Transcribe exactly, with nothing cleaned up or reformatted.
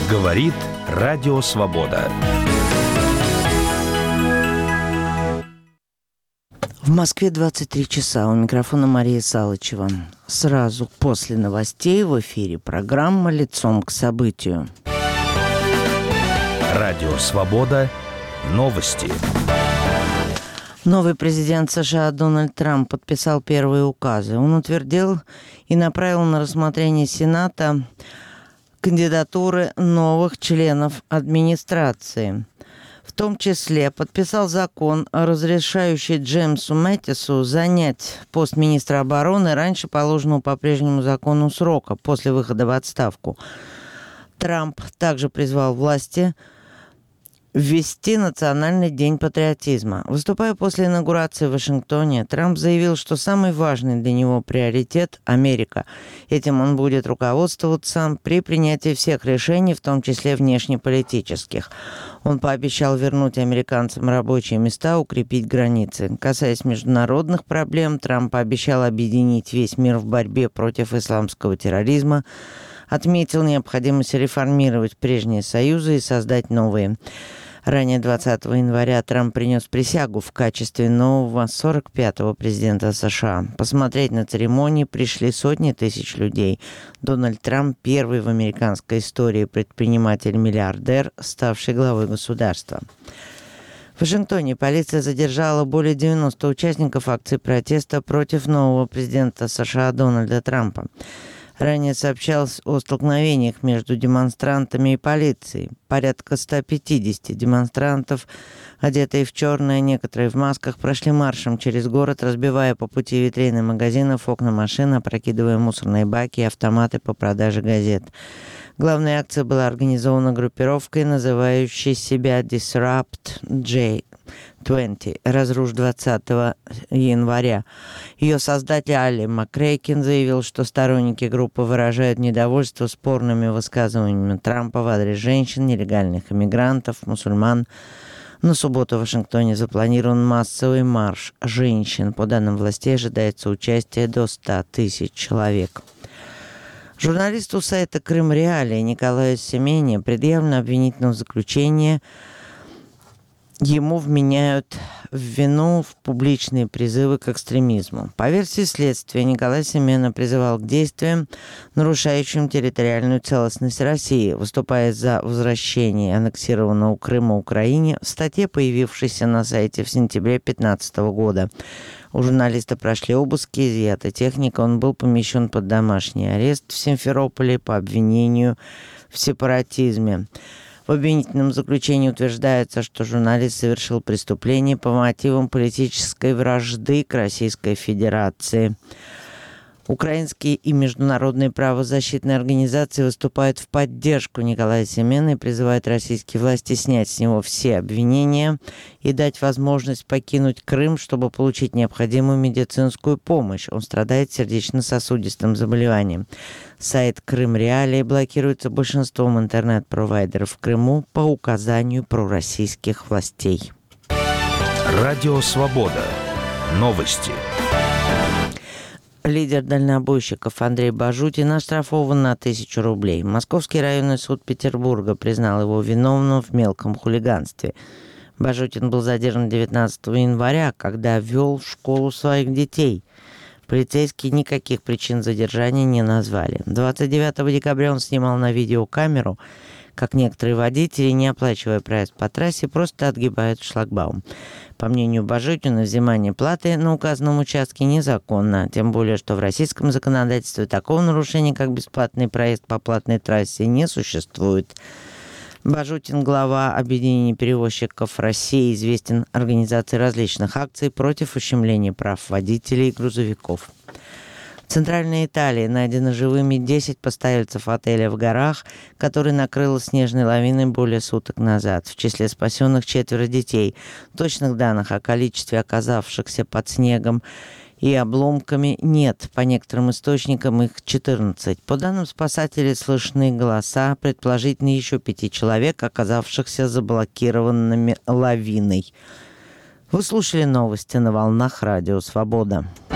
Говорит Радио Свобода. В Москве двадцать три часа. У микрофона Мария Салычева. Сразу после новостей в эфире программа «Лицом к событию». Радио Свобода. Новости. Новый президент США Дональд Трамп подписал первые указы. Он утвердил и направил на рассмотрение Сената кандидатуры новых членов администрации. В том числе подписал закон, разрешающий Джеймсу Мэттису занять пост министра обороны раньше положенного по прежнему закону срока, после выхода в отставку. Трамп также призвал власти ввести Национальный день патриотизма. Выступая после инаугурации в Вашингтоне, Трамп заявил, что самый важный для него приоритет – Америка. Этим он будет руководствоваться при принятии всех решений, в том числе внешнеполитических. Он пообещал вернуть американцам рабочие места, укрепить границы. Касаясь международных проблем, Трамп пообещал объединить весь мир в борьбе против исламского терроризма, отметил необходимость реформировать прежние союзы и создать новые. Ранее двадцатого января Трамп принес присягу в качестве нового сорок пятого президента США. Посмотреть на церемонии пришли сотни тысяч людей. Дональд Трамп – первый в американской истории предприниматель-миллиардер, ставший главой государства. В Вашингтоне полиция задержала более девяноста участников акции протеста против нового президента США Дональда Трампа. Ранее сообщалось о столкновениях между демонстрантами и полицией. Порядка ста пятидесяти демонстрантов, одетые в черное, некоторые в масках, прошли маршем через город, разбивая по пути витрины магазинов, окна машин, опрокидывая мусорные баки и автоматы по продаже газет. Главная акция была организована группировкой, называющей себя Disrupt джей двадцать, разруш двадцатого января. Ее создатель Али Макрейкин заявил, что сторонники группы выражают недовольство спорными высказываниями Трампа в адрес женщин, нелегальных иммигрантов, мусульман. На субботу в Вашингтоне запланирован массовый марш женщин. По данным властей, ожидается участие до ста тысяч человек. Журналисту сайта «Крым Реалии» Николаю Семене предъявлено обвинительное заключение. Ему вменяют в вину в публичные призывы к экстремизму. По версии следствия, Николай Семена призывал к действиям, нарушающим территориальную целостность России, выступая за возвращение аннексированного Крыма Украине в статье, появившейся на сайте в сентябре две тысячи пятнадцатого года. У журналиста прошли обыски, изъята техника, он был помещен под домашний арест в Симферополе по обвинению в сепаратизме. В обвинительном заключении утверждается, что журналист совершил преступление по мотивам политической вражды к Российской Федерации. Украинские и международные правозащитные организации выступают в поддержку Николая Семена и призывают российские власти снять с него все обвинения и дать возможность покинуть Крым, чтобы получить необходимую медицинскую помощь. Он страдает сердечно-сосудистым заболеванием. Сайт «Крым Реалии» блокируется большинством интернет-провайдеров в Крыму по указанию пророссийских властей. Радио Свобода. Новости. Лидер дальнобойщиков Андрей Бажутин оштрафован на тысячу рублей. Московский районный суд Петербурга признал его виновным в мелком хулиганстве. Бажутин был задержан девятнадцатого января, когда вел в школу своих детей. Полицейские никаких причин задержания не назвали. двадцать девятого декабря он снимал на видеокамеру, как некоторые водители, не оплачивая проезд по трассе, просто отгибают шлагбаум. По мнению Бажутина, взимание платы на указанном участке незаконно, тем более, что в российском законодательстве такого нарушения, как бесплатный проезд по платной трассе, не существует. Бажутин, глава объединения перевозчиков России, известен организацией различных акций против ущемления прав водителей и грузовиков. В Центральной Италии найдены живыми десять постояльцев отеля в горах, который накрыло снежной лавиной более суток назад. В числе спасенных четверо детей. Точных данных о количестве оказавшихся под снегом и обломками нет. По некоторым источникам их четырнадцать. По данным спасателей, слышны голоса, предположительно еще пяти человек, оказавшихся заблокированными лавиной. Вы слушали новости на волнах Радио Свобода.